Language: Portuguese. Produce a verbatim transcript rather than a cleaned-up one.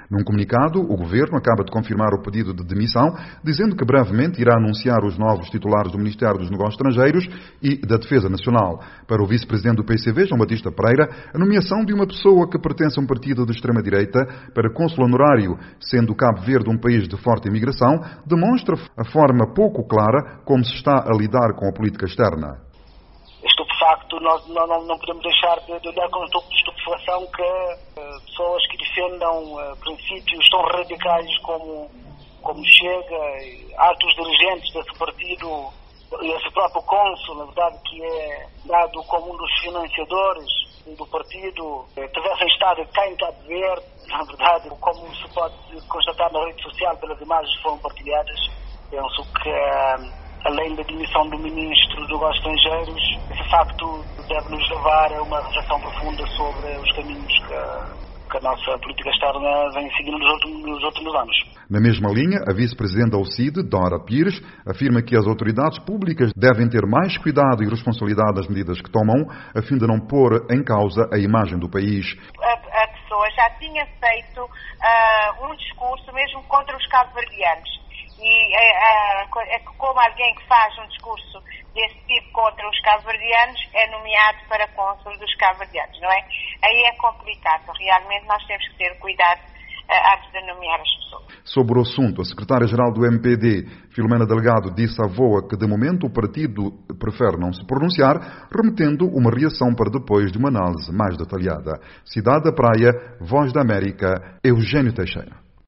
Num comunicado, o Governo acaba de confirmar o pedido de demissão, dizendo que brevemente irá anunciar os novos titulares do Ministério dos Negócios Estrangeiros e da Defesa Nacional. Para o vice-presidente do P C V, João Batista Pereira, a nomeação de uma pessoa que pertence a um partido de extrema-direita para cônsul honorário, sendo Cabo Verde um país de forte imigração, demonstra a forma pouco clara como se está a lidar com a política externa. Estupefacto, nós não, não podemos deixar de, de olhar com um pouco de estupefação que uh, pessoas que defendam uh, princípios tão radicais como, como Chega, altos dirigentes desse partido, e esse próprio cônsul, na verdade, que é dado como um dos financiadores do partido, tivessem estado cá em Cabo Verde, na verdade, como se pode constatar na rede social pelas imagens que foram partilhadas. Penso que, além da demissão do Ministro dos Negócios Estrangeiros, esse facto deve nos levar a uma reflexão profunda sobre os caminhos que que a nossa política externa vem seguindo nos últimos, nos últimos anos. Na mesma linha, a vice-presidente da O C I D, Dora Pires, afirma que as autoridades públicas devem ter mais cuidado e responsabilidade nas medidas que tomam, a fim de não pôr em causa a imagem do país. A, a pessoa já tinha feito uh, um discurso mesmo contra os cabo-verdianos. E é, é, como alguém que faz um discurso desse tipo contra os cabo-verdianos é nomeado para cônsul dos cabo-verdianos, não é? Aí é complicado. Realmente nós temos que ter cuidado uh, antes de nomear as pessoas. Sobre o assunto, a secretária-geral do M P D, Filomena Delgado, disse à VOA que, de momento, o partido prefere não se pronunciar, remetendo uma reação para depois de uma análise mais detalhada. Cidade da Praia, Voz da América, Eugênio Teixeira.